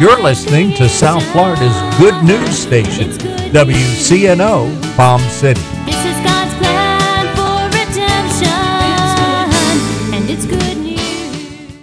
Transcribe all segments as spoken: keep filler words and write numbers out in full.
You're listening to South Florida's good news station, W C N O Palm City. This is God's plan for redemption, and it's good news.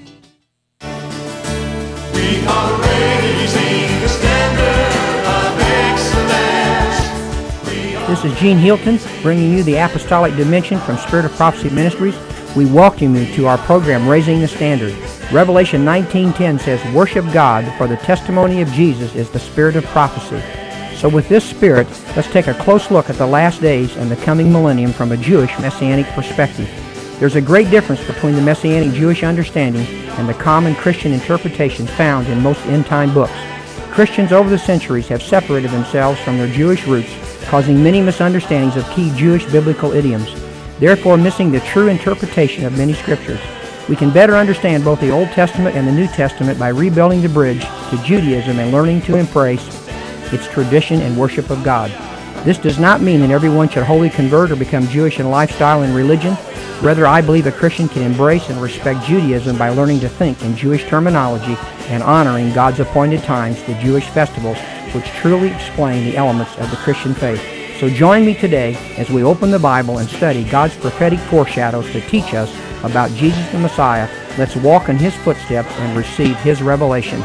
We are raising the standard of excellence. We are This is Gene Hilton bringing you the Apostolic Dimension from Spirit of Prophecy Ministries. We welcome you to our program, Raising the Standard. Revelation nineteen ten says, "Worship God, for the testimony of Jesus is the spirit of prophecy." So with this spirit, let's take a close look at the last days and the coming millennium from a Jewish Messianic perspective. There's a great difference between the Messianic Jewish understanding and the common Christian interpretation found in most end-time books. Christians over the centuries have separated themselves from their Jewish roots, causing many misunderstandings of key Jewish biblical idioms, therefore missing the true interpretation of many scriptures. We can better understand both the Old Testament and the New Testament by rebuilding the bridge to Judaism and learning to embrace its tradition and worship of God. This does not mean that everyone should wholly convert or become Jewish in lifestyle and religion. Rather, I believe a Christian can embrace and respect Judaism by learning to think in Jewish terminology and honoring God's appointed times, the Jewish festivals, which truly explain the elements of the Christian faith. So join me today as we open the Bible and study God's prophetic foreshadows to teach us about Jesus the Messiah. Let's walk in His footsteps and receive His revelation.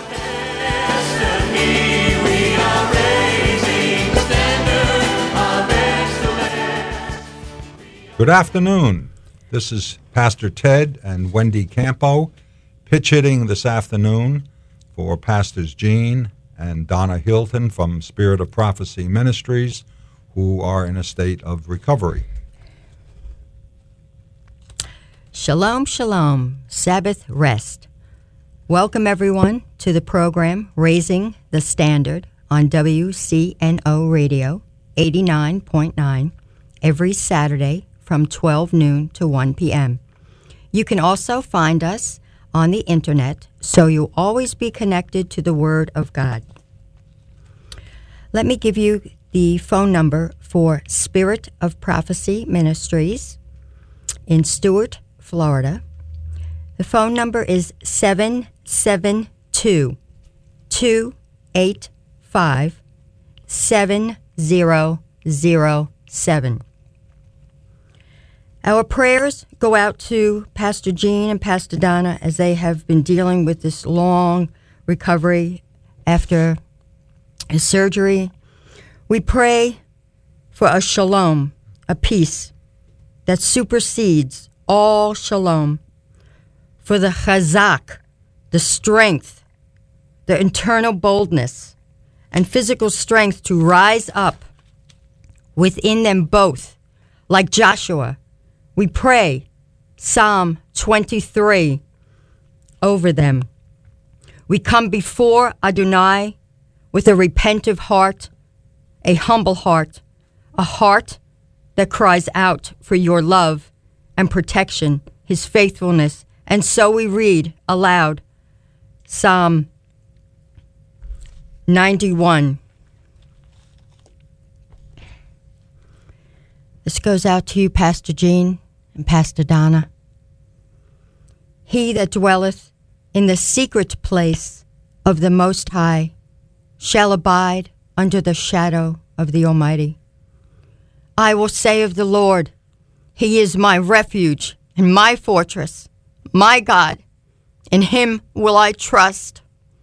destiny. We are raising the standard of excellence. Good afternoon. This is Pastor Ted and Wendy Campo pitch hitting this afternoon for Pastors Gene and Donna Hilton from Spirit of Prophecy Ministries, who are in a state of recovery. Shalom, shalom, Sabbath rest. Welcome everyone to the program Raising the Standard on W C N O Radio eighty-nine point nine every Saturday from twelve noon to one p.m. You can also find us on the internet, so you'll always be connected to the Word of God. Let me give you the phone number for Spirit of Prophecy Ministries in Stuart, Florida. The phone number is seven seven two, two eight five, seven zero zero seven. Our prayers go out to Pastor Gene and Pastor Donna as they have been dealing with this long recovery after his surgery. We pray for a shalom, a peace that supersedes all shalom, for the chazak, the strength, the internal boldness, and physical strength to rise up within them both, like Joshua. We pray Psalm twenty-three over them. We come before Adonai with a repentant heart, a humble heart, a heart that cries out for your love and protection, His faithfulness. And so we read aloud Psalm ninety-one. This goes out to you, Pastor Gene and Pastor Donna. He that dwelleth in the secret place of the Most High shall abide under the shadow of the Almighty. I will say of the Lord, He is my refuge and my fortress, my God. In Him will I trust.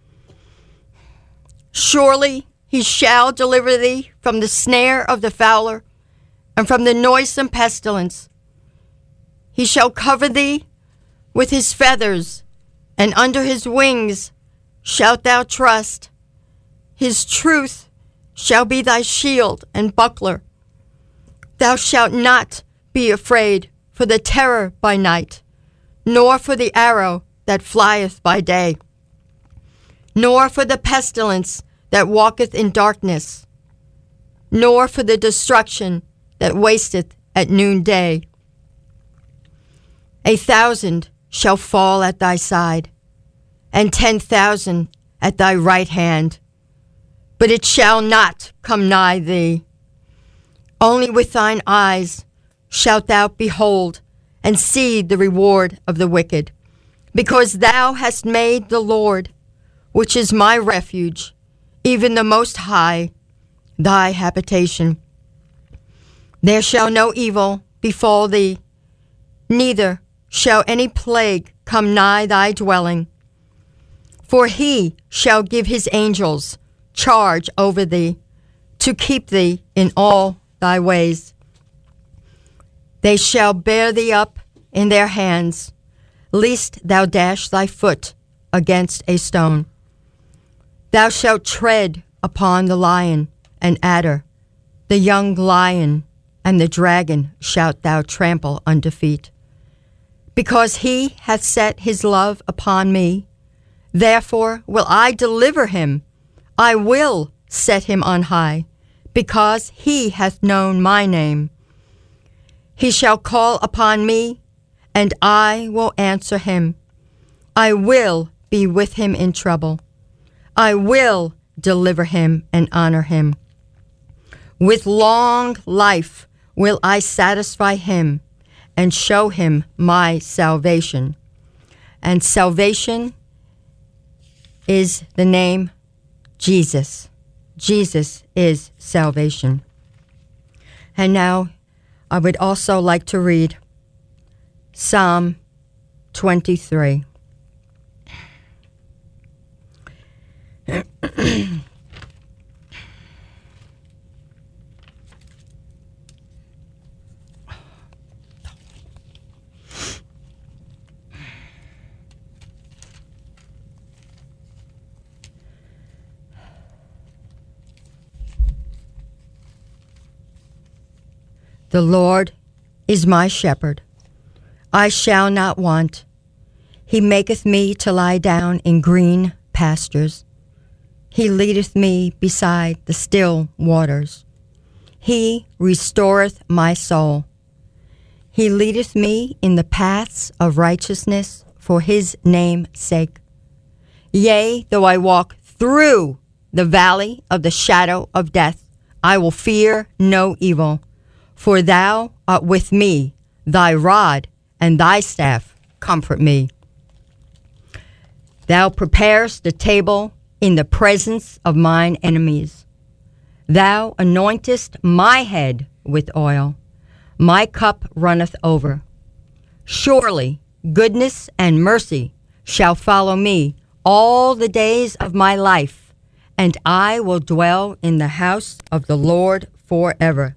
Surely He shall deliver thee from the snare of the fowler and from the noisome pestilence. He shall cover thee with His feathers, and under His wings shalt thou trust. His truth shall be thy shield and buckler. Thou shalt not be afraid for the terror by night, nor for the arrow that flieth by day, nor for the pestilence that walketh in darkness, nor for the destruction that wasteth at noonday. A thousand shall fall at thy side, and ten thousand at thy right hand, but it shall not come nigh thee. Only with thine eyes shalt thou behold and see the reward of the wicked, because thou hast made the Lord, which is my refuge, even the Most High, thy habitation. There shall no evil befall thee, neither shall any plague come nigh thy dwelling. For he shall give his angels charge over thee, to keep thee in all thy ways. They shall bear thee up in their hands, lest thou dash thy foot against a stone. Thou shalt tread upon the lion and adder, the young lion and the dragon shalt thou trample under feet. Because he hath set his love upon me, therefore will I deliver him. I will set him on high, because he hath known my name. He shall call upon me, and I will answer him. I will be with him in trouble. I will deliver him and honor him. With long life will I satisfy him and show him my salvation. And salvation is the name Jesus. Jesus is salvation. And now I would also like to read Psalm twenty-three. The Lord is my shepherd. I shall not want. He maketh me to lie down in green pastures. He leadeth me beside the still waters. He restoreth my soul. He leadeth me in the paths of righteousness for his name's sake. Yea, though I walk through the valley of the shadow of death, I will fear no evil. For thou art with me, thy rod and thy staff comfort me. Thou preparest the table in the presence of mine enemies. Thou anointest my head with oil. My cup runneth over. Surely goodness and mercy shall follow me all the days of my life, and I will dwell in the house of the Lord forever.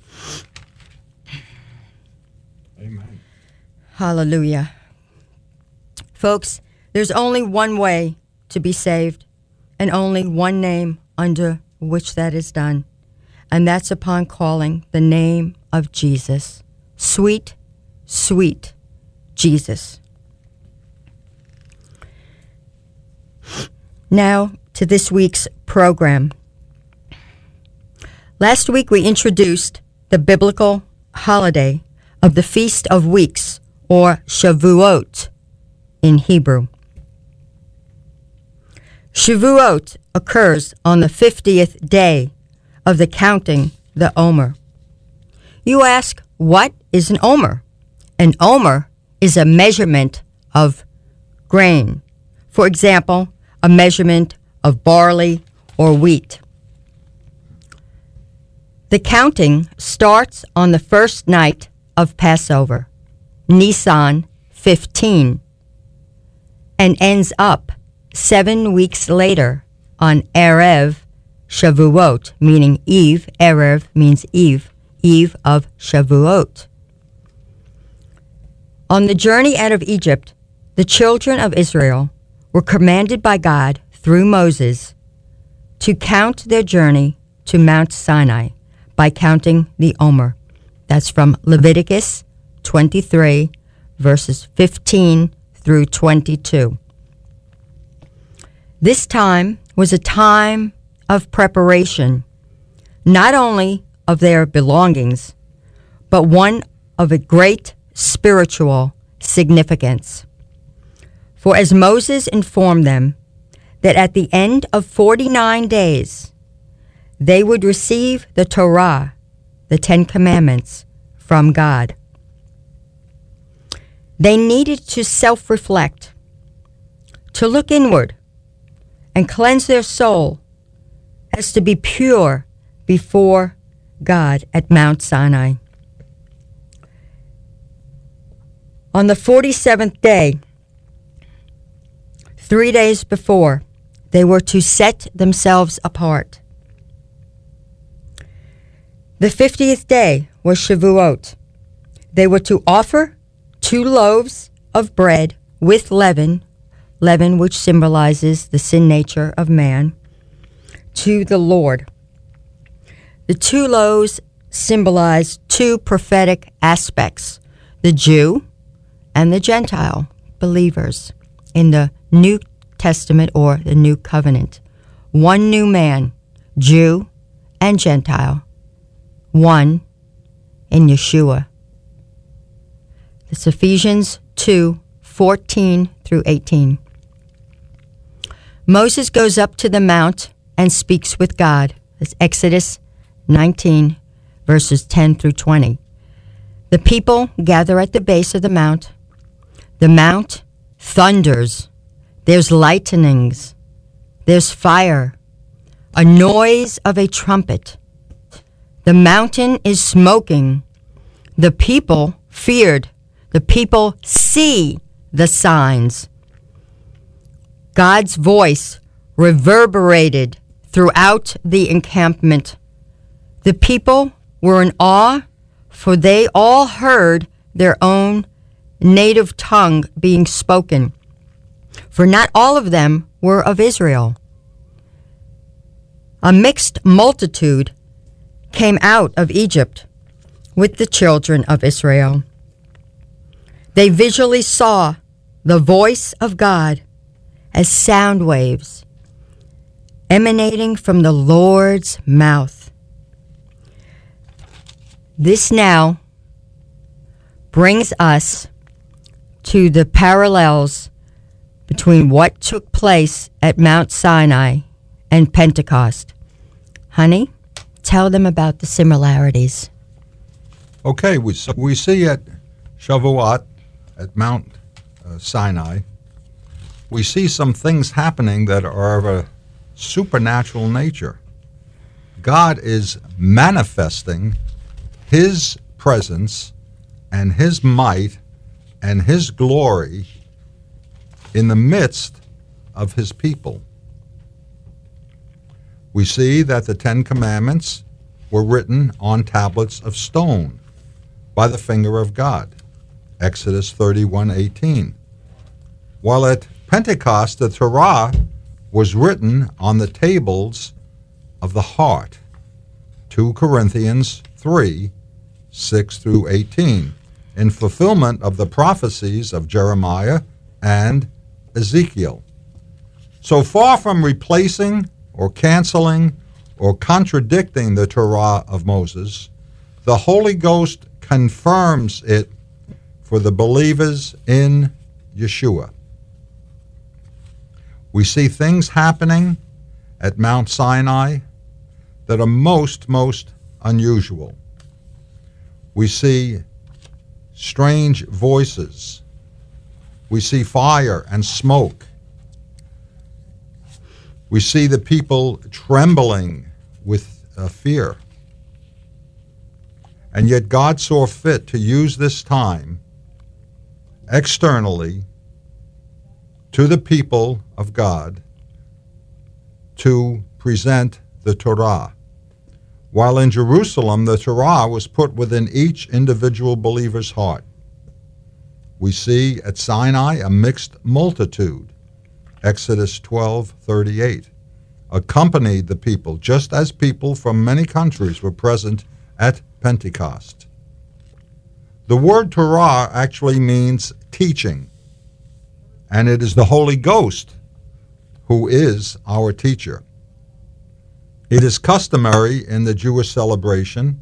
Amen. Hallelujah. Folks, there's only one way to be saved, and only one name under which that is done, and that's upon calling the name of Jesus. Sweet, sweet Jesus. Now to this week's program. Last week we introduced the biblical holiday of the Feast of Weeks, or Shavuot in Hebrew. Shavuot occurs on the fiftieth day of the counting the Omer. You ask, what is an Omer? An Omer is a measurement of grain. For example, a measurement of barley or wheat. The counting starts on the first night of Passover, Nisan fifteen, and ends up seven weeks later on Erev Shavuot, meaning Eve. Erev means Eve, Eve of Shavuot. On the journey out of Egypt, the children of Israel were commanded by God through Moses to count their journey to Mount Sinai by counting the Omer. That's from Leviticus twenty-three, verses fifteen through twenty-two. This time was a time of preparation, not only of their belongings, but one of a great spiritual significance. For as Moses informed them that at the end of forty-nine days, they would receive the Torah, the Ten Commandments, from God. They needed to self-reflect, to look inward, and cleanse their soul as to be pure before God at Mount Sinai. On the forty-seventh day, three days before, they were to set themselves apart. The fiftieth day was Shavuot. They were to offer two loaves of bread with leaven, leaven which symbolizes the sin nature of man, to the Lord. The two loaves symbolize two prophetic aspects, the Jew and the Gentile believers in the New Testament or the New Covenant. One new man, Jew and Gentile, one in Yeshua. It's Ephesians two, fourteen through eighteen. Moses goes up to the mount and speaks with God. That's Exodus nineteen, verses ten through twenty. The people gather at the base of the mount. The mount thunders. There's lightnings. There's fire. A noise of a trumpet. The mountain is smoking. The people feared. The people see the signs. God's voice reverberated throughout the encampment. The people were in awe, for they all heard their own native tongue being spoken, for not all of them were of Israel. A mixed multitude came out of Egypt with the children of Israel. They visually saw the voice of God as sound waves emanating from the Lord's mouth. This now brings us to the parallels between what took place at Mount Sinai and Pentecost. Honey, tell them about the similarities. Okay, we, so we see at Shavuot, at Mount uh, Sinai, we see some things happening that are of a supernatural nature. God is manifesting His presence and His might and His glory in the midst of His people. We see that the Ten Commandments were written on tablets of stone by the finger of God, Exodus thirty-one eighteen. While at Pentecost, the Torah was written on the tables of the heart, Second Corinthians three, six through eighteen, in fulfillment of the prophecies of Jeremiah and Ezekiel. So far from replacing or canceling or contradicting the Torah of Moses, the Holy Ghost confirms it for the believers in Yeshua. We see things happening at Mount Sinai that are most, most unusual. We see strange voices. We see fire and smoke. We see the people trembling with uh, fear. And yet God saw fit to use this time externally to the people of God to present the Torah. While in Jerusalem, the Torah was put within each individual believer's heart. We see at Sinai a mixed multitude, Exodus twelve thirty-eight, accompanied the people, just as people from many countries were present at Pentecost. The word Torah actually means teaching, and it is the Holy Ghost who is our teacher. It is customary in the Jewish celebration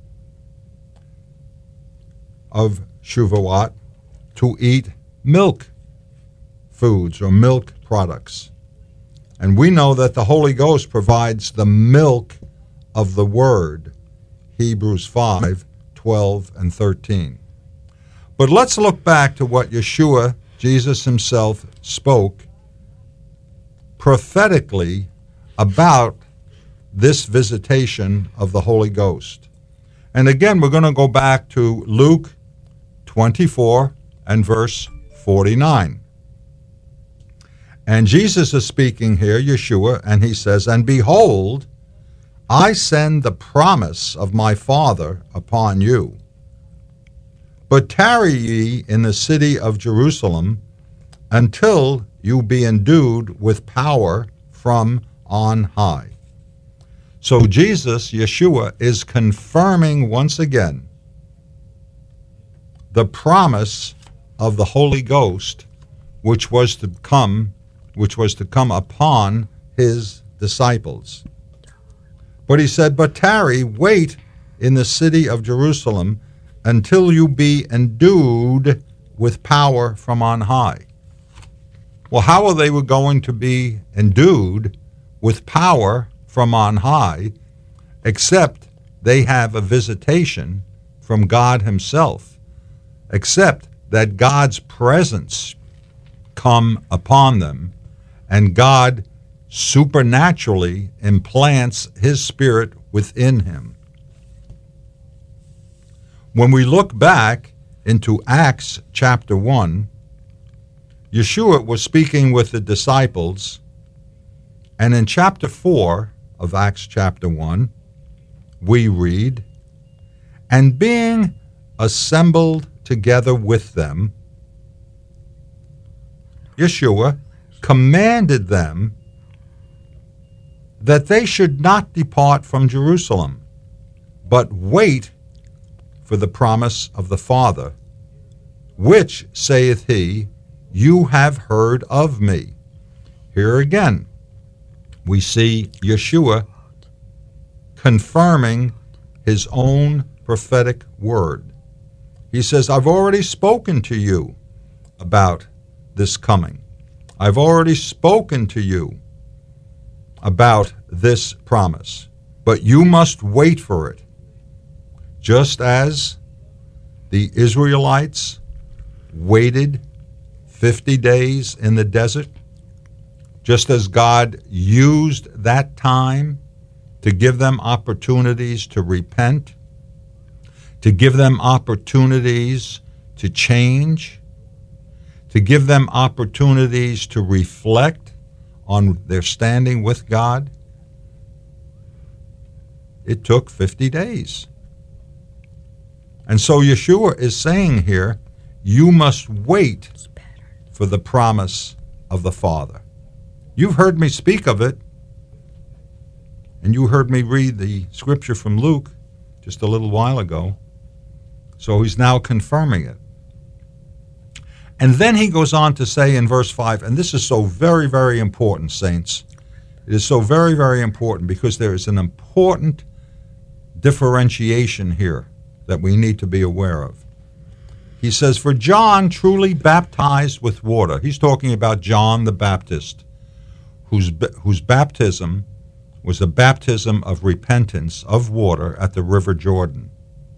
of Shavuot to eat milk foods or milk products. And we know that the Holy Ghost provides the milk of the Word, Hebrews five, twelve, and thirteen. But let's look back to what Yeshua, Jesus himself, spoke prophetically about this visitation of the Holy Ghost. And again, we're going to go back to Luke twenty-four and verse forty-nine. And Jesus is speaking here, Yeshua, and he says, "And behold, I send the promise of my Father upon you. But tarry ye in the city of Jerusalem until you be endued with power from on high." So Jesus, Yeshua, is confirming once again the promise of the Holy Ghost, which was to come, which was to come upon his disciples. But he said, "But tarry, wait in the city of Jerusalem until you be endued with power from on high." Well, how are they were going to be endued with power from on high, except they have a visitation from God himself, except that God's presence come upon them, and God supernaturally implants his spirit within him. When we look back into Acts chapter one, Yeshua was speaking with the disciples, and in chapter four of Acts chapter one, we read, "And being assembled together with them, Yeshua commanded them that they should not depart from Jerusalem, but wait for the promise of the Father, which, saith he, you have heard of me." Here again, we see Yeshua confirming his own prophetic word. He says, "I've already spoken to you about this coming. I've already spoken to you about this promise, but you must wait for it. Just as the Israelites waited fifty days in the desert, just as God used that time to give them opportunities to repent, to give them opportunities to change, to give them opportunities to reflect on their standing with God. It took fifty days. And so Yeshua is saying here, you must wait for the promise of the Father. You've heard me speak of it, and you heard me read the scripture from Luke just a little while ago. So he's now confirming it. And then he goes on to say in verse five, and this is so very, very important, saints. It is so very, very important because there is an important differentiation here that we need to be aware of. He says, "For John truly baptized with water." He's talking about John the Baptist, whose, whose baptism was a baptism of repentance of water at the River Jordan.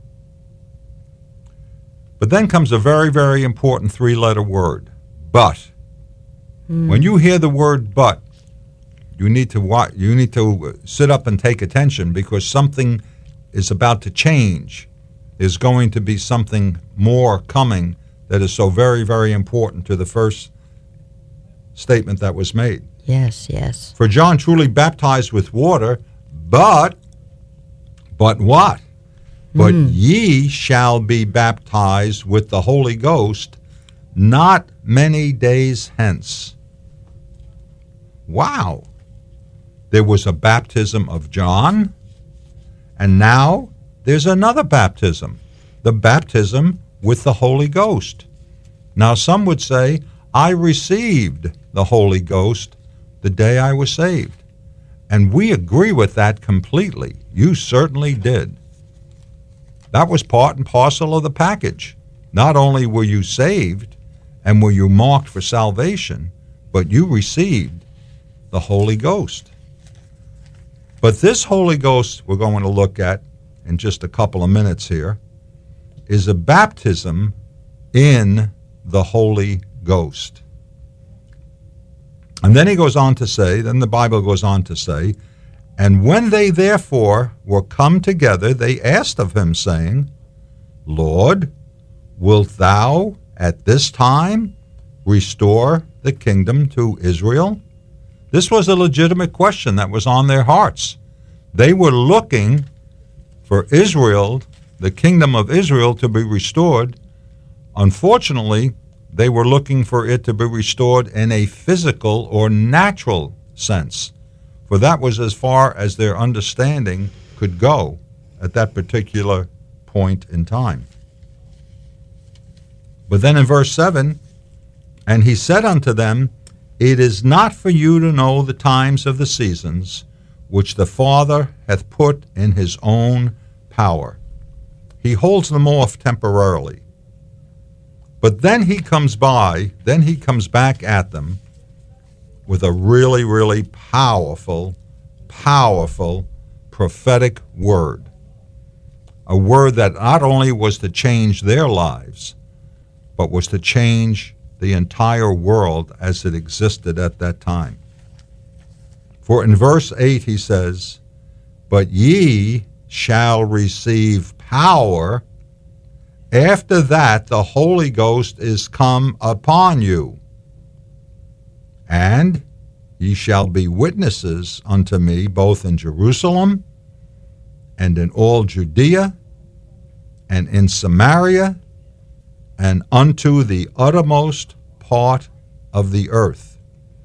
But then comes a very, very important three-letter word, but. Mm. When you hear the word but, you need to wa- you need to sit up and take attention, because something is about to change. There's going to be something more coming that is so very, very important to the first statement that was made. Yes, yes. "For John truly baptized with water, but, but what? But mm. ye shall be baptized with the Holy Ghost not many days hence." Wow. There was a baptism of John, and now there's another baptism, the baptism with the Holy Ghost. Now some would say, I received the Holy Ghost the day I was saved. And we agree with that completely. You certainly did. That was part and parcel of the package. Not only were you saved and were you marked for salvation, but you received the Holy Ghost. But this Holy Ghost we're going to look at in just a couple of minutes here is a baptism in the Holy Ghost. And then he goes on to say, then the Bible goes on to say, and when they therefore were come together, they asked of him, saying, Lord, wilt thou at this time restore the kingdom to Israel? This was a legitimate question that was on their hearts. They were looking for Israel, the kingdom of Israel, to be restored. Unfortunately, they were looking for it to be restored in a physical or natural sense, for that was as far as their understanding could go at that particular point in time. But then in verse seven, and he said unto them, It is not for you to know the times of the seasons, which the Father hath put in his own power. He holds them off temporarily. But then he comes by, then he comes back at them with a really, really powerful, powerful prophetic word. A word that not only was to change their lives, but was to change the entire world as it existed at that time. For in verse eight he says, But ye shall receive power after that the Holy Ghost is come upon you, and ye shall be witnesses unto me both in Jerusalem and in all Judea and in Samaria and unto the uttermost part of the earth.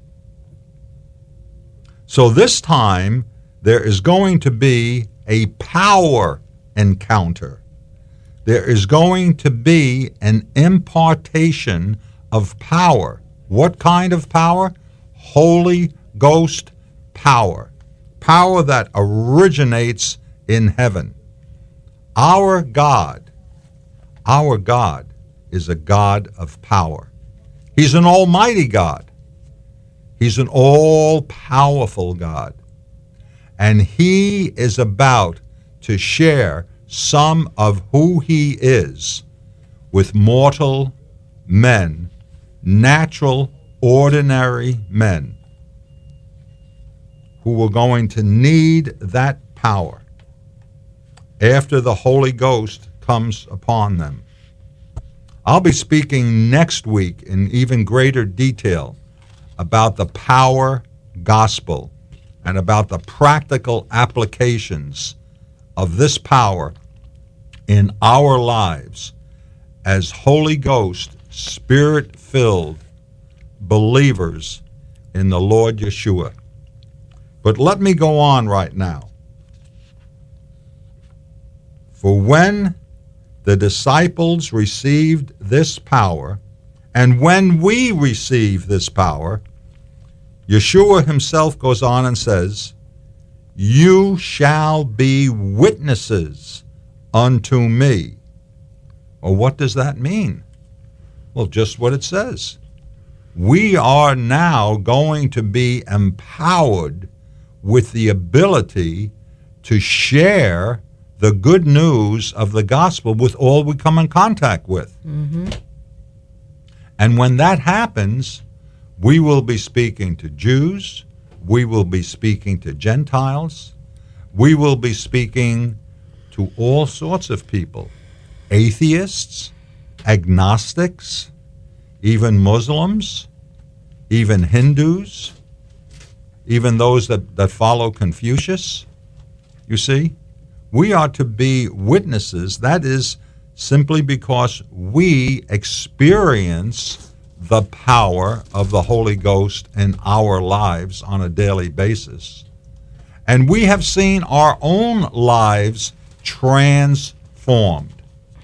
So this time there is going to be a power encounter. There is going to be an impartation of power. What kind of power? Holy Ghost power. Power that originates in heaven. Our God, our God is a God of power. He's an almighty God. He's an all-powerful God. And he is about to share some of who he is with mortal men, natural, ordinary men, who were going to need that power after the Holy Ghost comes upon them. I'll be speaking next week in even greater detail about the power gospel and about the practical applications of this power in our lives as Holy Ghost, Spirit-filled believers in the Lord Yeshua. But let me go on right now. For when the disciples received this power, and when we receive this power, Yeshua himself goes on and says, You shall be witnesses unto me. Well, what does that mean? Well, just what it says. We are now going to be empowered with the ability to share the good news of the gospel with all we come in contact with. Mm-hmm. And when that happens, we will be speaking to Jews, we will be speaking to Gentiles, we will be speaking to all sorts of people, atheists, agnostics, even Muslims, even Hindus, even those that, that follow Confucius. You see, we are to be witnesses. That is simply because we experience the power of the Holy Ghost in our lives on a daily basis. And we have seen our own lives transformed.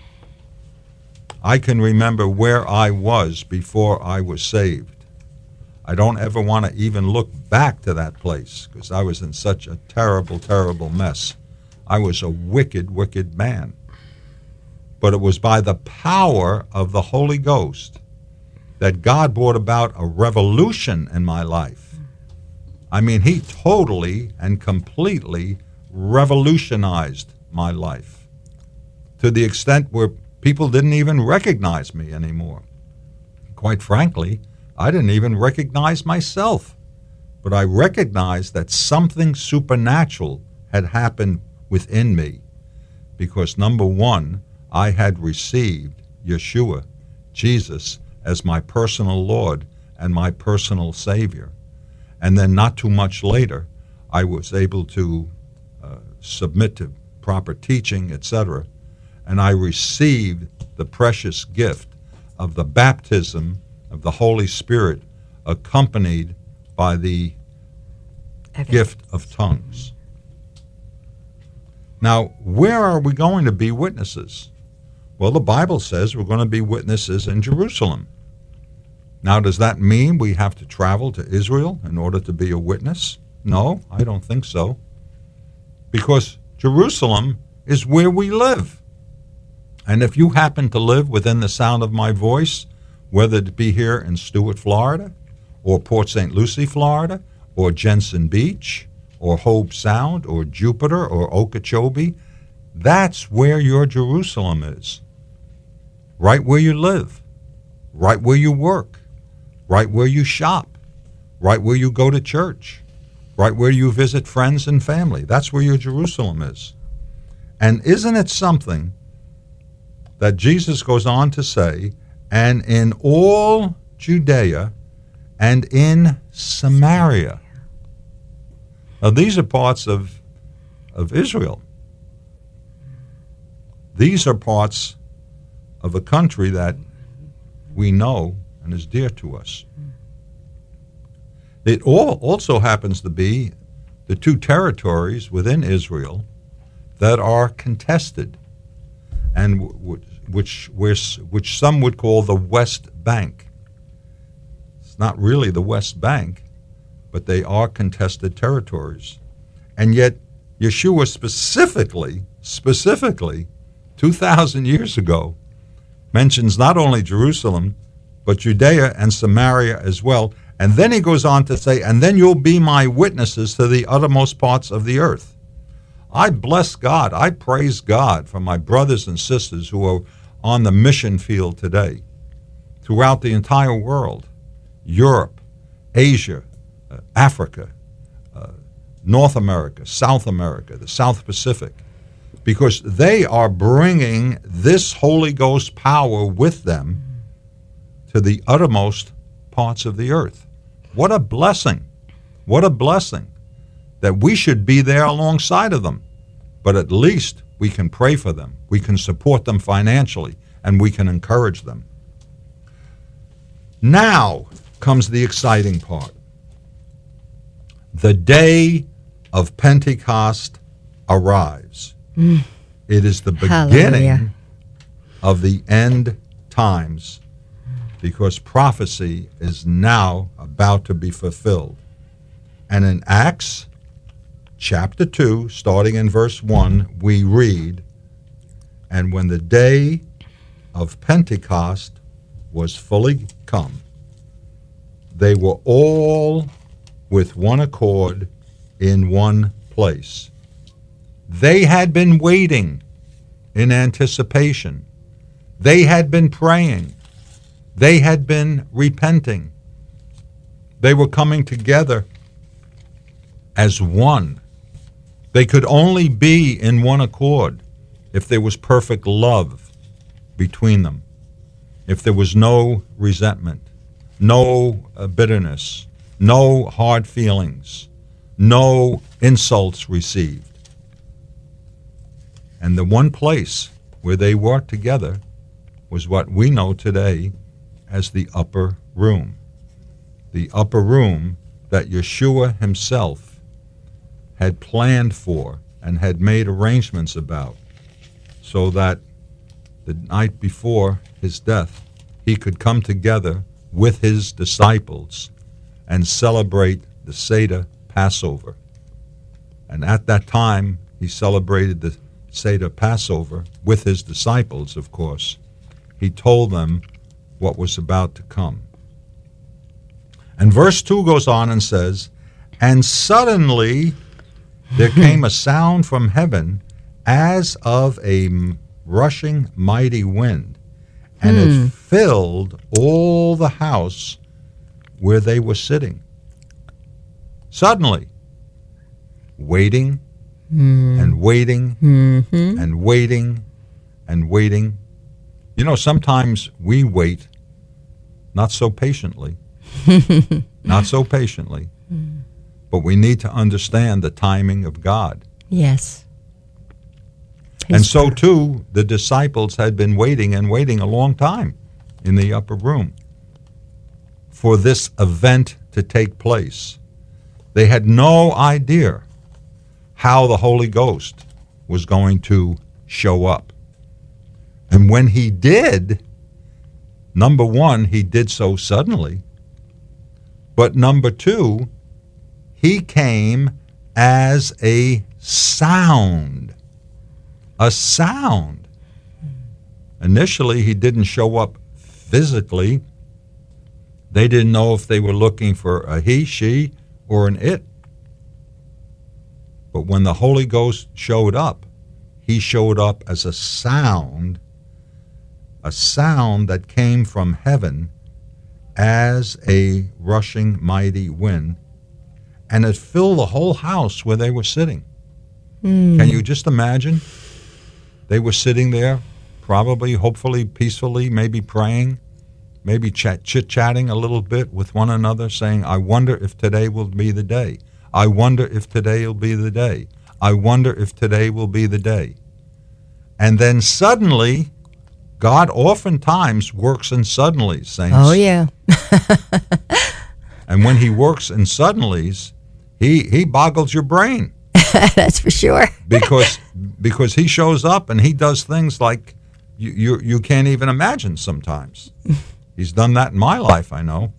I can remember where I was before I was saved. I don't ever want to even look back to that place because I was in such a terrible, terrible mess. I was a wicked, wicked man. But it was by the power of the Holy Ghost that God brought about a revolution in my life. I mean, he totally and completely revolutionized my life to the extent where people didn't even recognize me anymore. Quite frankly, I didn't even recognize myself but I recognized that something supernatural had happened within me because, number one, I had received Yeshua, Jesus, as my personal Lord and my personal Savior. And then not too much later, I was able to uh, submit to proper teaching, et cetera, and I received the precious gift of the baptism of the Holy Spirit accompanied by the Evidence. gift of tongues. Now, where are we going to be witnesses? Well, the Bible says we're going to be witnesses in Jerusalem. Now, does that mean we have to travel to Israel in order to be a witness? No, I don't think so. Because Jerusalem is where we live. And if you happen to live within the sound of my voice, whether it be here in Stuart, Florida, or Port Saint Lucie, Florida, or Jensen Beach, or Hobe Sound, or Jupiter, or Okeechobee, that's where your Jerusalem is. Right where you live, right where you work, right where you shop, right where you go to church, right where you visit friends and family. That's where your Jerusalem is. And isn't it something that Jesus goes on to say, and in all Judea and in Samaria. Now, these are parts of, of Israel. These are parts of a country that we know and is dear to us. It all also happens to be the two territories within Israel that are contested, and w- which, which, which some would call the West Bank. It's not really the West Bank, but they are contested territories. And yet, Yeshua specifically, specifically, two thousand years ago, mentions not only Jerusalem, but Judea and Samaria as well. And then he goes on to say, and then you'll be my witnesses to the uttermost parts of the earth. I bless God, I praise God for my brothers and sisters who are on the mission field today, throughout the entire world, Europe, Asia, uh, Africa, uh, North America, South America, the South Pacific, because they are bringing this Holy Ghost power with them to the uttermost parts of the earth. What a blessing. What a blessing that we should be there alongside of them. But at least we can pray for them. We can support them financially, and we can encourage them. Now comes the exciting part. The day of Pentecost arrives. Mm. It is the beginning Hallelujah. of the end times, because prophecy is now about to be fulfilled. And in Acts chapter two, starting in verse one, we read, and when the day of Pentecost was fully come, they were all with one accord in one place. They had been waiting in anticipation. They had been praying. They had been repenting. They were coming together as one. They could only be in one accord if there was perfect love between them, if there was no resentment, no uh, bitterness, no hard feelings, no insults received. And the one place where they were together was what we know today as the upper room. The upper room that Yeshua himself had planned for and had made arrangements about, so that the night before his death, he could come together with his disciples and celebrate the Seder Passover. And at that time, he celebrated the Seder Passover with his disciples, of course. He told them what was about to come. And verse two goes on and says, and suddenly there came a sound from heaven as of a rushing mighty wind, and Hmm. it filled all the house where they were sitting. Suddenly. Waiting and waiting and waiting and waiting. You know, sometimes we wait not so patiently, not so patiently, but we need to understand the timing of God. Yes. And so, too, the disciples had been waiting and waiting a long time in the upper room for this event to take place. They had no idea how the Holy Ghost was going to show up. And when he did, number one, he did so suddenly. But number two, he came as a sound. A sound. Initially, he didn't show up physically. They didn't know if they were looking for a he, she, or an it. But when the Holy Ghost showed up, he showed up as a sound, a sound that came from heaven as a rushing mighty wind, and it filled the whole house where they were sitting. Mm. Can you just imagine? They were sitting there, probably, hopefully, peacefully, maybe praying, maybe chat, chit-chatting a little bit with one another, saying, I wonder if today will be the day. I wonder if today will be the day. I wonder if today will be the day. And then suddenly, God oftentimes works in suddenlies, saints. Oh, yeah. And when he works in suddenlies, he, he boggles your brain. That's for sure. because because he shows up and he does things like you, you, you can't even imagine sometimes. He's done that in my life, I know.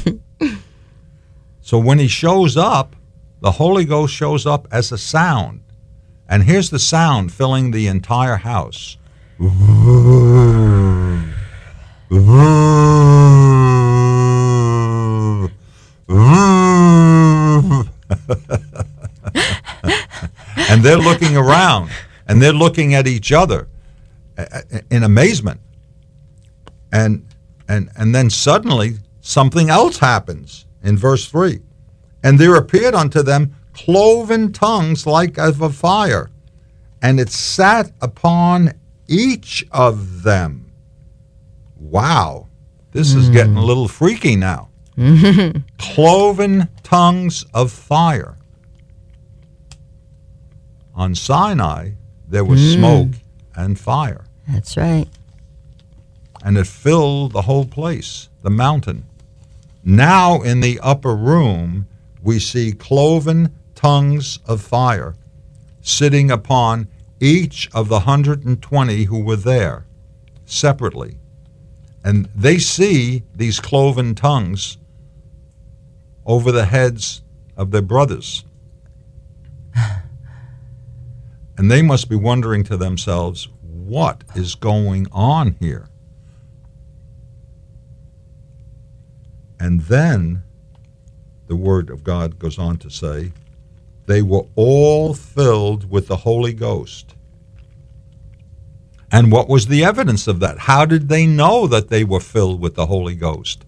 So when he shows up, the Holy Ghost shows up as a sound. And here's the sound filling the entire house. And they're looking around, and they're looking at each other in amazement. And and and then suddenly something else happens in verse three. And there appeared unto them cloven tongues like of a fire, and it sat upon each of them. Wow, this is getting a little freaky now. Cloven tongues of fire. On Sinai, there was mm. smoke and fire. That's right. And it filled the whole place, the mountain. Now in the upper room, we see cloven tongues of fire sitting upon each of the one hundred twenty who were there separately. And they see these cloven tongues over the heads of their brothers. And they must be wondering to themselves, what is going on here? And then the Word of God goes on to say, they were all filled with the Holy Ghost. And what was the evidence of that? How did they know that they were filled with the Holy Ghost?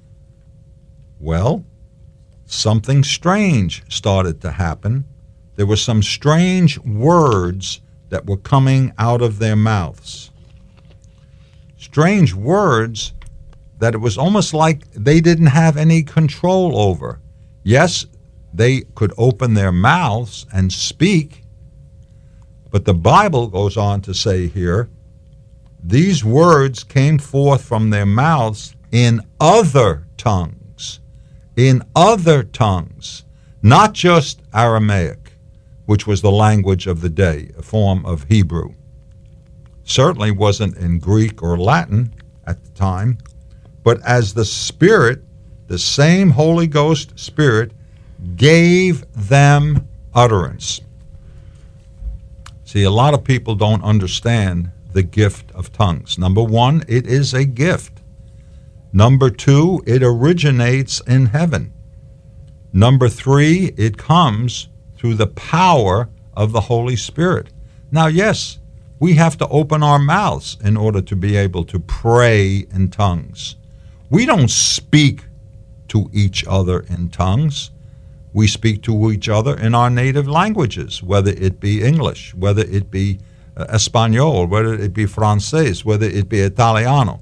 Well, something strange started to happen. There were some strange words that were coming out of their mouths. Strange words that it was almost like they didn't have any control over. Yes, they could open their mouths and speak, but the Bible goes on to say here, these words came forth from their mouths in other tongues, in other tongues, not just Aramaic, which was the language of the day, a form of Hebrew. Certainly wasn't in Greek or Latin at the time, but as the Spirit, the same Holy Ghost Spirit, gave them utterance. See, a lot of people don't understand the gift of tongues. Number one, it is a gift. Number two, it originates in heaven. Number three, it comes through the power of the Holy Spirit. Now, yes, we have to open our mouths in order to be able to pray in tongues. We don't speak to each other in tongues. We speak to each other in our native languages, whether it be English, whether it be uh, Espanol, whether it be Francés, whether it be Italiano.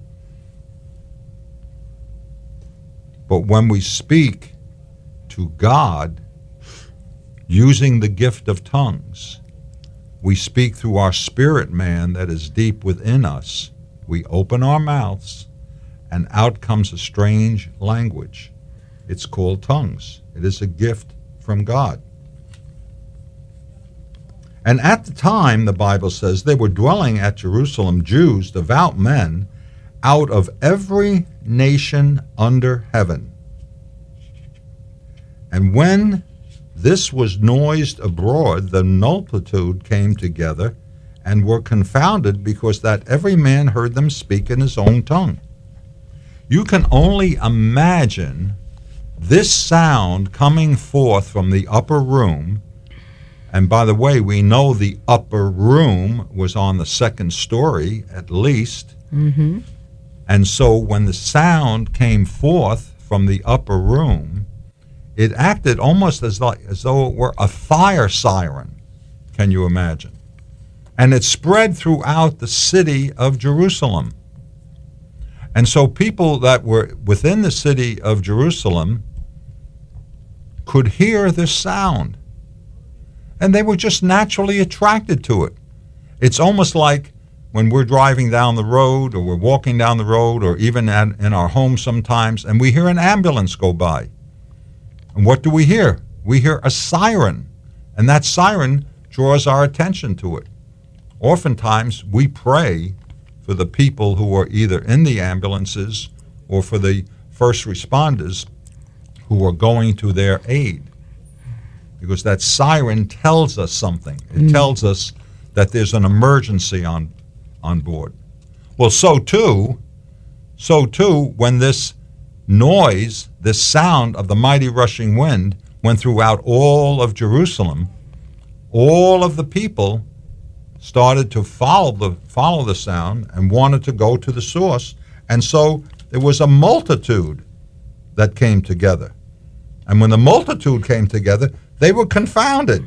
But when we speak to God using the gift of tongues, we speak through our spirit man that is deep within us. We open our mouths, and out comes a strange language. It's called tongues. It is a gift from God. And at the time, the Bible says, there were dwelling at Jerusalem Jews, devout men, out of every nation under heaven. And when this was noised abroad, the multitude came together and were confounded, because that every man heard them speak in his own tongue. You can only imagine this sound coming forth from the upper room. And by the way, we know the upper room was on the second story at least. Mm-hmm. And so when the sound came forth from the upper room, it acted almost as, like, as though it were a fire siren. Can you imagine? And it spread throughout the city of Jerusalem. And so people that were within the city of Jerusalem could hear this sound. And they were just naturally attracted to it. It's almost like when we're driving down the road, or we're walking down the road, or even at, in our home sometimes, and we hear an ambulance go by. And what do we hear? We hear a siren. And that siren draws our attention to it. Oftentimes, we pray for the people who are either in the ambulances or for the first responders who are going to their aid. Because that siren tells us something. It mm. tells us that there's an emergency on, on board. Well, so too, so too, when this noise, this sound of the mighty rushing wind went throughout all of Jerusalem, all of the people started to follow the follow the sound and wanted to go to the source. And so there was a multitude that came together. And when the multitude came together, they were confounded,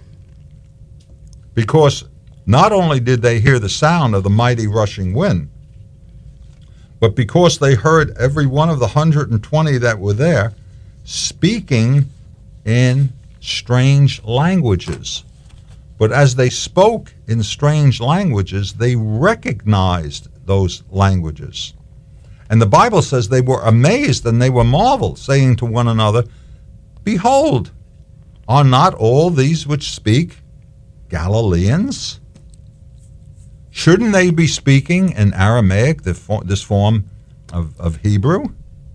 because not only did they hear the sound of the mighty rushing wind, but because they heard every one of the one hundred twenty that were there speaking in strange languages. But as they spoke in strange languages, they recognized those languages. And the Bible says they were amazed and they were marveled, saying to one another, "Behold, are not all these which speak Galileans? Shouldn't they be speaking in Aramaic, this form of, of Hebrew?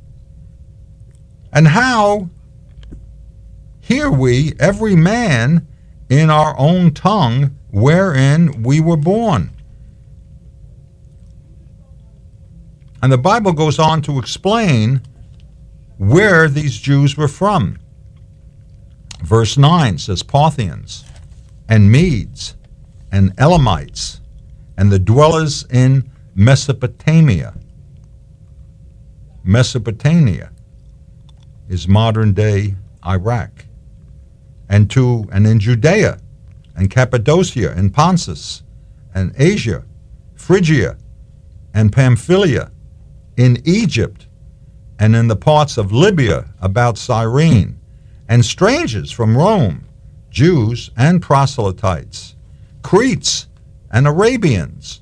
And how hear we every man in our own tongue wherein we were born?" And the Bible goes on to explain where these Jews were from. Verse nine says, "Parthians and Medes and Elamites and the dwellers in Mesopotamia." Mesopotamia is modern-day Iraq. And to and in Judea and Cappadocia and Pontus and Asia, Phrygia and Pamphylia, in Egypt and in the parts of Libya about Cyrene, and strangers from Rome, Jews and proselytes, Cretes and Arabians.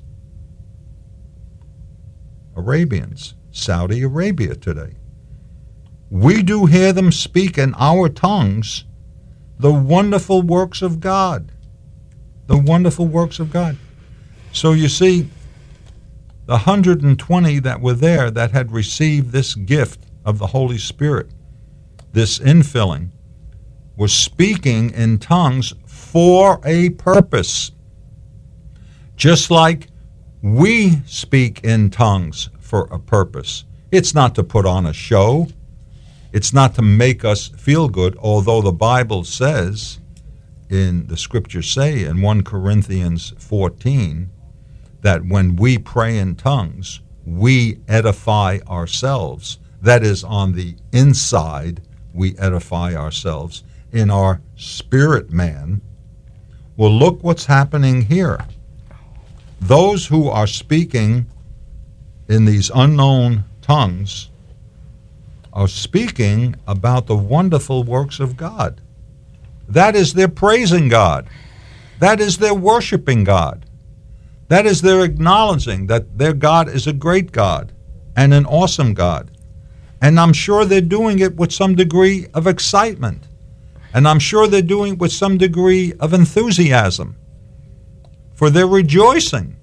Arabians, Saudi Arabia today. We do hear them speak in our tongues the wonderful works of God. The wonderful works of God. So you see, the one hundred twenty that were there that had received this gift of the Holy Spirit, this infilling, was speaking in tongues for a purpose. Just like we speak in tongues for a purpose. It's not to put on a show. It's not to make us feel good, although the Bible says, in the scriptures say in First Corinthians fourteen, that when we pray in tongues, we edify ourselves. That is, on the inside, we edify ourselves. in our spirit man. Well, look what's happening here. Those who are speaking in these unknown tongues are speaking about the wonderful works of God. That is their praising God. That is their worshiping God. That is their acknowledging that their God is a great God and an awesome God. And I'm sure they're doing it with some degree of excitement. And I'm sure they're doing it with some degree of enthusiasm. For they're rejoicing.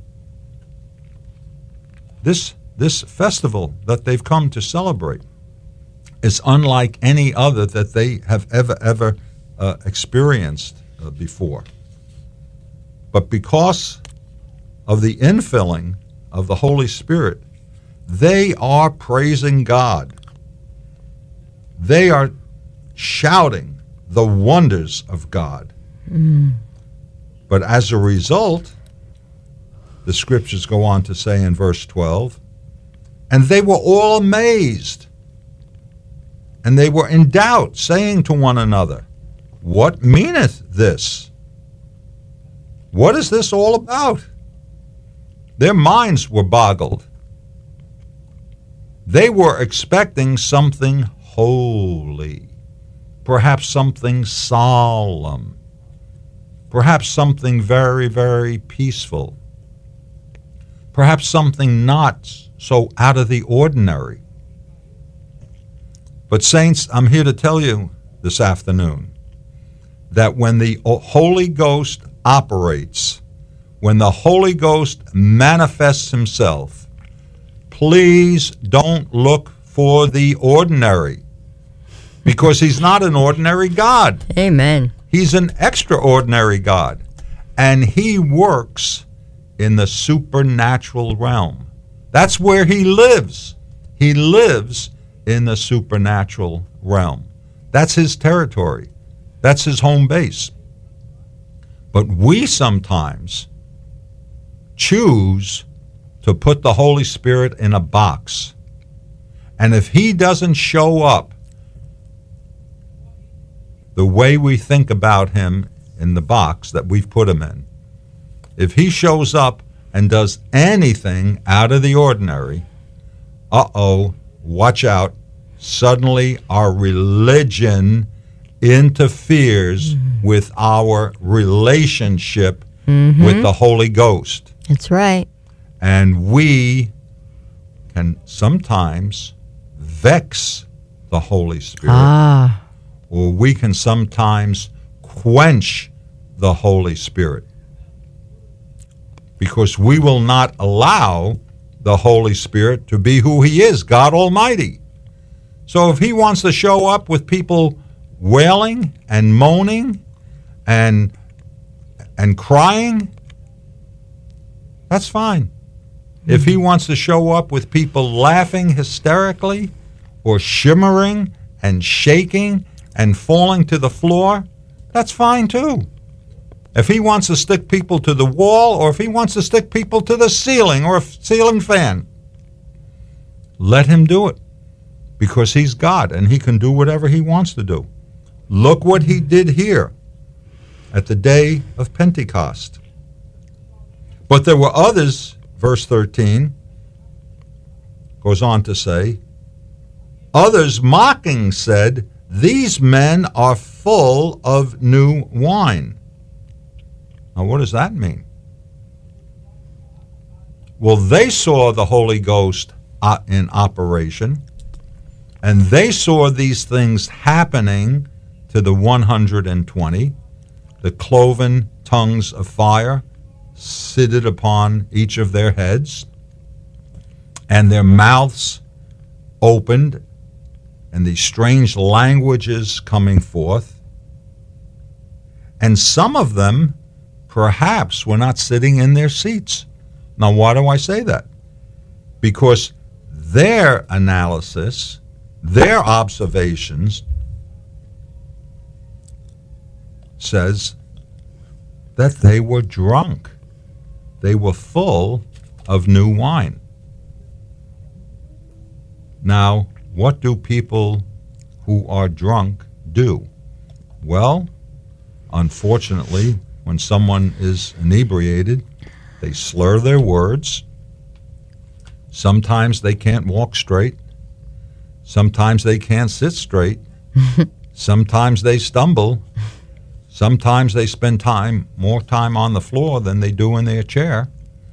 This, this festival that they've come to celebrate is unlike any other that they have ever, ever uh, experienced uh, before. But because of the infilling of the Holy Spirit, they are praising God. They are shouting the wonders of God. Mm. But as a result, the scriptures go on to say in verse twelve, and they were all amazed, and they were in doubt, saying to one another, what meaneth this? What is this all about? Their minds were boggled. They were expecting something holy, perhaps something solemn, perhaps something very, very peaceful, perhaps something not so out of the ordinary. But saints, I'm here to tell you this afternoon that when the Holy Ghost operates, when the Holy Ghost manifests himself, please don't look for the ordinary, because he's not an ordinary God. Amen. He's an extraordinary God, and he works in the supernatural realm. That's where he lives. He lives in the supernatural realm. That's his territory. That's his home base. But we sometimes choose to put the Holy Spirit in a box. And if he doesn't show up the way we think about him in the box that we've put him in, if he shows up and does anything out of the ordinary, uh-oh, watch out. Suddenly our religion interferes mm-hmm. with our relationship mm-hmm. with the Holy Ghost. That's right. And we can sometimes vex the Holy Spirit. Ah. Or we can sometimes quench the Holy Spirit, because we will not allow the Holy Spirit to be who he is, God Almighty. So if he wants to show up with people wailing and moaning and and crying, that's fine. Mm-hmm. If he wants to show up with people laughing hysterically or shimmering and shaking and falling to the floor, that's fine too. If he wants to stick people to the wall, or if he wants to stick people to the ceiling or a ceiling fan, let him do it, because he's God and he can do whatever he wants to do. Look what he did here at the day of Pentecost. But there were others, verse thirteen goes on to say, others mocking said, these men are full of new wine. Now, what does that mean? Well, they saw the Holy Ghost in operation, and they saw these things happening to the one hundred twenty, the cloven tongues of fire seated upon each of their heads, and their mouths opened, and these strange languages coming forth. And some of them perhaps were not sitting in their seats. Now, why do I say that? Because their analysis, their observations says that they were drunk. They were full of new wine. Now, what do people who are drunk do? Well, unfortunately, when someone is inebriated, they slur their words. Sometimes they can't walk straight. Sometimes they can't sit straight. Sometimes they stumble. Sometimes they spend time, more time on the floor than they do in their chair.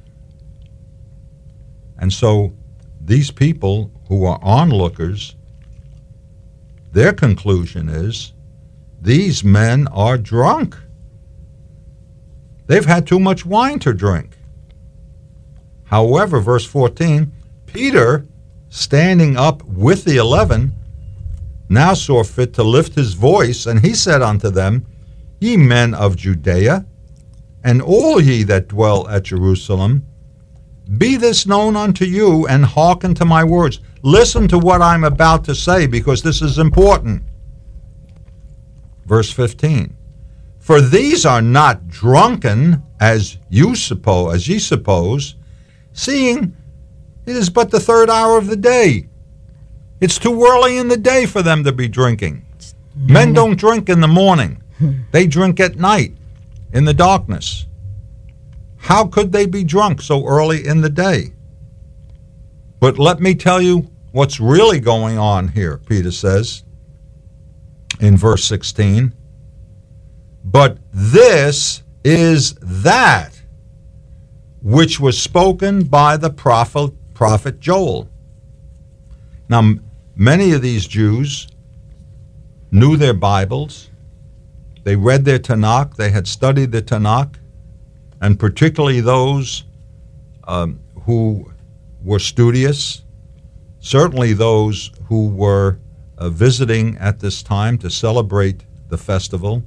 And so these people who are onlookers, their conclusion is, these men are drunk. They've had too much wine to drink. However, verse fourteen, Peter, standing up with the eleven, now saw fit to lift his voice, and he said unto them, Ye men of Judea, and all ye that dwell at Jerusalem, be this known unto you, and hearken to my words. Listen to what I'm about to say, because this is important. Verse fifteen, for these are not drunken, as you suppose, as ye suppose, seeing it is but the third hour of the day. It's too early in the day for them to be drinking. Men don't drink in the morning. They drink at night, in the darkness. How could they be drunk so early in the day? But let me tell you what's really going on here, Peter says in verse sixteen. But this is that which was spoken by the prophet, prophet Joel. Now, m- many of these Jews knew their Bibles. They read their Tanakh. They had studied the Tanakh, and particularly those um, who were studious, certainly those who were uh, visiting at this time to celebrate the festival.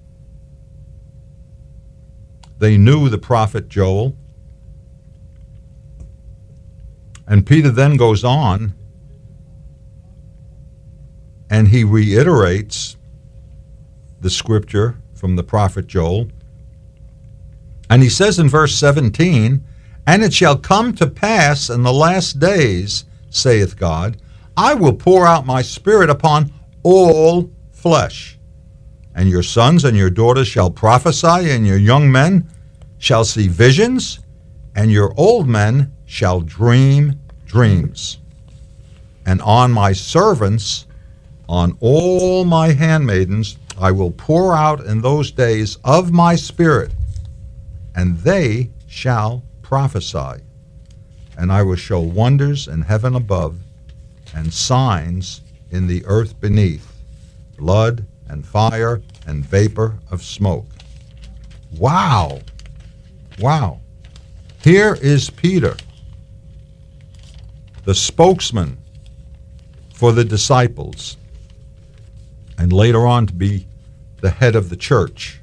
They knew the prophet Joel. And Peter then goes on and he reiterates the scripture from the prophet Joel. And he says in verse seventeen, and it shall come to pass in the last days, saith God, I will pour out my spirit upon all flesh. And your sons and your daughters shall prophesy, and your young men shall see visions, and your old men shall dream dreams. And on my servants, on all my handmaidens, I will pour out in those days of my spirit, and they shall prophesy. And I will show wonders in heaven above, and signs in the earth beneath, blood and fire and vapor of smoke. Wow. Wow. Here is Peter, the spokesman for the disciples, and later on to be the head of the church.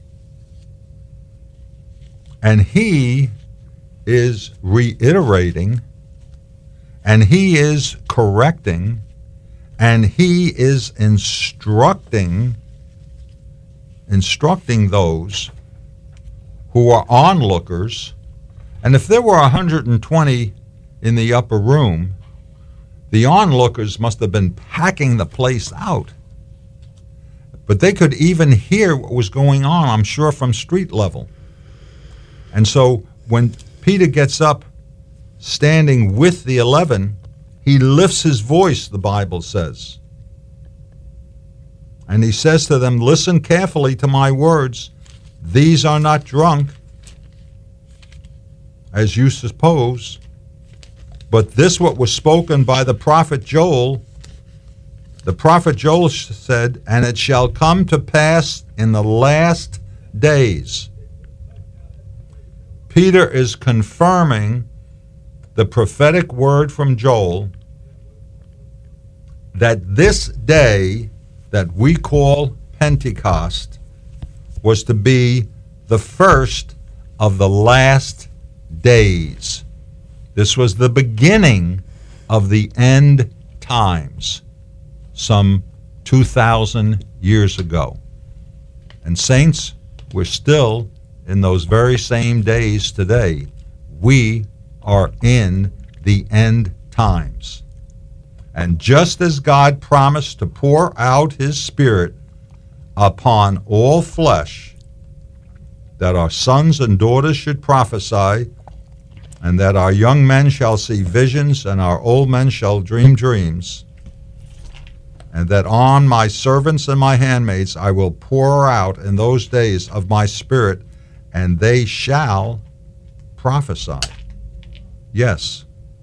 And he is reiterating, and he is correcting, and he is instructing, instructing those who are onlookers. And if there were one hundred twenty in the upper room, the onlookers must have been packing the place out. But they could even hear what was going on, I'm sure, from street level. And so when Peter gets up, standing with the eleven, he lifts his voice, the Bible says. And he says to them, listen carefully to my words. These are not drunk, as you suppose, but this what was spoken by the prophet Joel. The prophet Joel said, and it shall come to pass in the last days. Peter is confirming the prophetic word from Joel that this day that we call Pentecost was to be the first of the last days. This was the beginning of the end times, some two thousand years ago. And saints, we're still in those very same days today. We are in the end times. And just as God promised to pour out his Spirit upon all flesh, that our sons and daughters should prophesy, and that our young men shall see visions, and our old men shall dream dreams, and that on my servants and my handmaids I will pour out in those days of my Spirit, and they shall prophesy. Yes.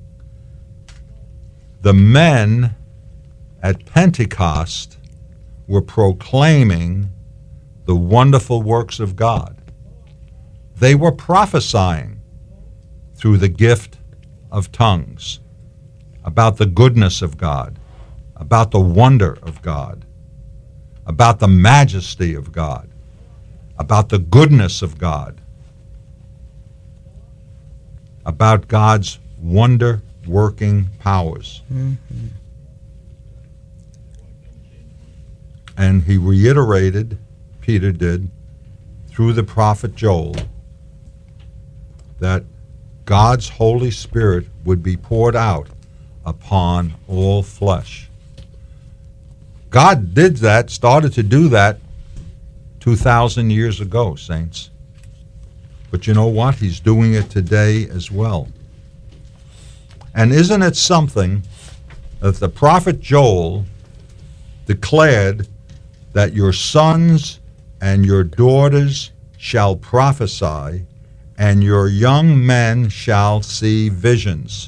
The men at Pentecost were proclaiming the wonderful works of God. They were prophesying through the gift of tongues about the goodness of God, about the wonder of God, about the majesty of God, about the goodness of God, about God's wonder-working powers. Mm-hmm. And he reiterated, Peter did, through the prophet Joel, that God's Holy Spirit would be poured out upon all flesh. God did that, started to do that two thousand years ago, saints. But you know what? He's doing it today as well. And isn't it something that the prophet Joel declared that your sons and your daughters shall prophesy, and your young men shall see visions.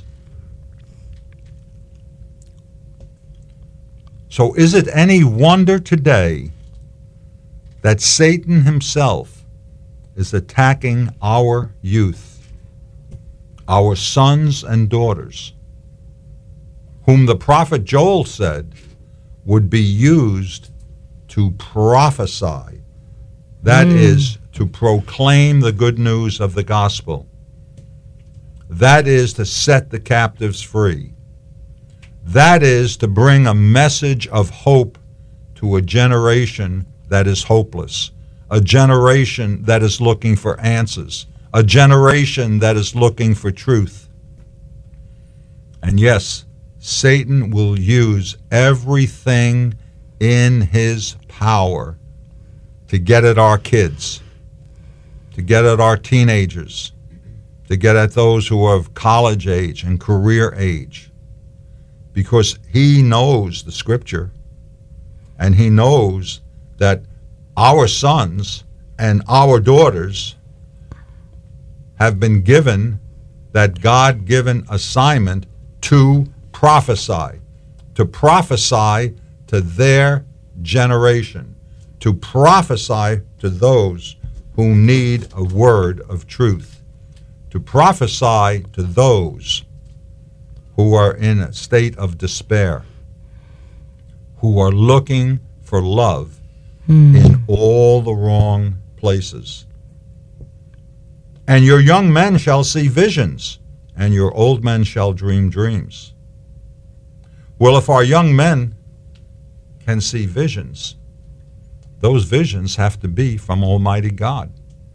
So is it any wonder today that Satan himself is attacking our youth, our sons and daughters, whom the prophet Joel said would be used to prophesy, that Mm. is, to proclaim the good news of the gospel. That is to set the captives free. That is to bring a message of hope to a generation that is hopeless, a generation that is looking for answers, a generation that is looking for truth. And yes, Satan will use everything in his power to get at our kids, to get at our teenagers, to get at those who are of college age and career age, because he knows the Scripture, and he knows that our sons and our daughters have been given that God-given assignment to prophesy, to prophesy to their generation, to prophesy to those who need a word of truth, to prophesy to those who are in a state of despair, who are looking for love in all the wrong places. And your young men shall see visions, and your old men shall dream dreams. Well, if our young men can see visions, those visions have to be from Almighty God.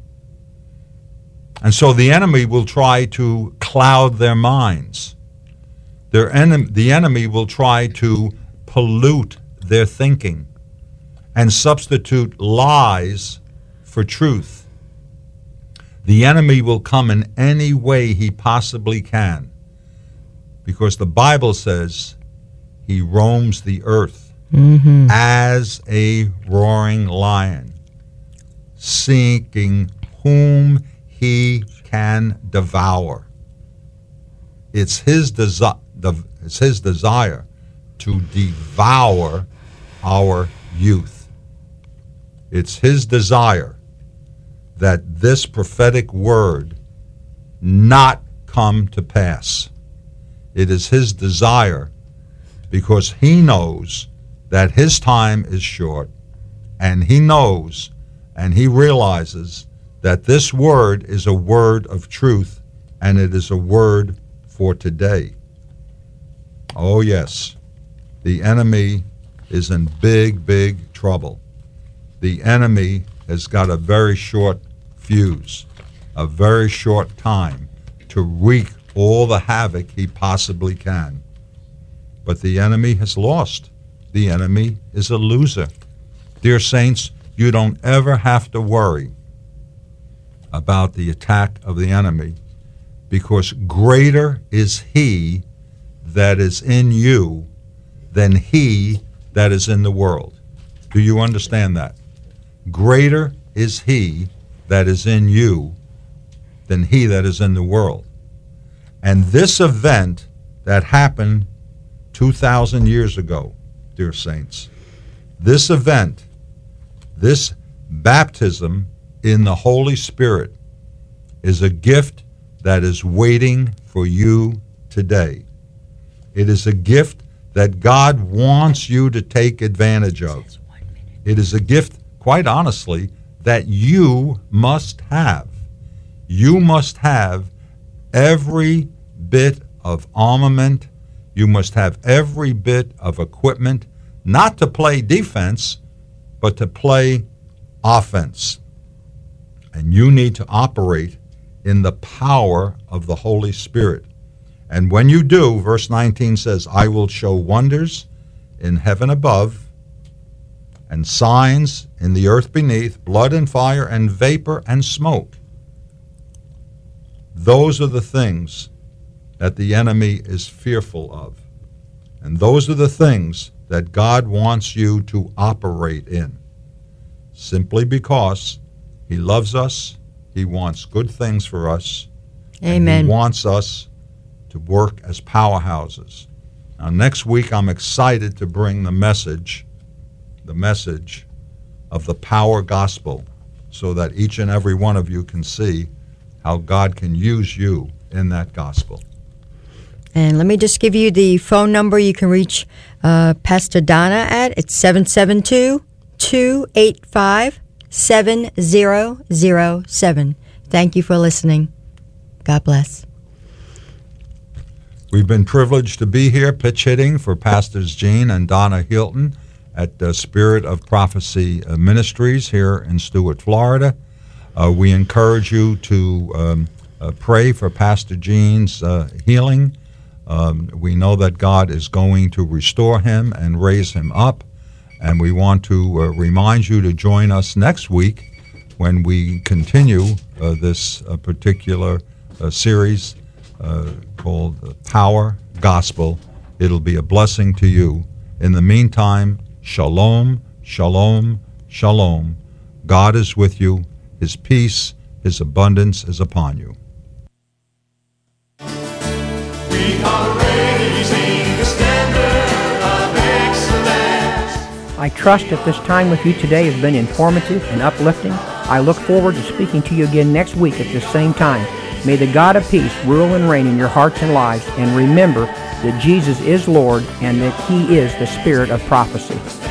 And so the enemy will try to cloud their minds. Their enem- the enemy will try to pollute their thinking and substitute lies for truth. The enemy will come in any way he possibly can, because the Bible says he roams the earth Mm-hmm. as a roaring lion, seeking whom he can devour. It's his, desi- the, it's his desire to devour our youth. It's his desire that this prophetic word not come to pass. It is his desire because he knows that his time is short, and he knows and he realizes that this word is a word of truth, and it is a word for today. Oh yes, the enemy is in big, big trouble. The enemy has got a very short fuse, a very short time to wreak all the havoc he possibly can. But the enemy has lost. The enemy is a loser. Dear saints, you don't ever have to worry about the attack of the enemy, because greater is he that is in you than he that is in the world. Do you understand that? Greater is he that is in you than he that is in the world. And this event that happened two thousand years ago, dear saints, this event, this baptism in the Holy Spirit, is a gift that is waiting for you today. It is a gift that God wants you to take advantage of. It is a gift, quite honestly, that you must have. You must have every bit of armament. You must have every bit of equipment, not to play defense, but to play offense. And you need to operate in the power of the Holy Spirit. And when you do, verse nineteen says, I will show wonders in heaven above and signs in the earth beneath, blood and fire and vapor and smoke. Those are the things that the enemy is fearful of. And those are the things that God wants you to operate in, simply because he loves us, he wants good things for us, and Amen. he wants us to work as powerhouses. Now, next week, I'm excited to bring the message, the message of the power gospel, so that each and every one of you can see how God can use you in that gospel. And let me just give you the phone number you can reach uh, Pastor Donna at. It's seven seven two, two eight five, seven zero zero seven. Thank you for listening. God bless. We've been privileged to be here pitch hitting for Pastors Gene and Donna Hilton at the Spirit of Prophecy uh, Ministries here in Stuart, Florida. Uh, we encourage you to um, uh, pray for Pastor Gene's uh, healing. Um, we know that God is going to restore him and raise him up, and we want to uh, remind you to join us next week when we continue uh, this uh, particular uh, series uh, called the Power Gospel. It'll be a blessing to you. In the meantime, shalom, shalom, shalom. God is with you. His peace, his abundance is upon you. We are raising the standard of excellence. I trust that this time with you today has been informative and uplifting. I look forward to speaking to you again next week at this same time. May the God of peace rule and reign in your hearts and lives, and remember that Jesus is Lord and that he is the Spirit of prophecy.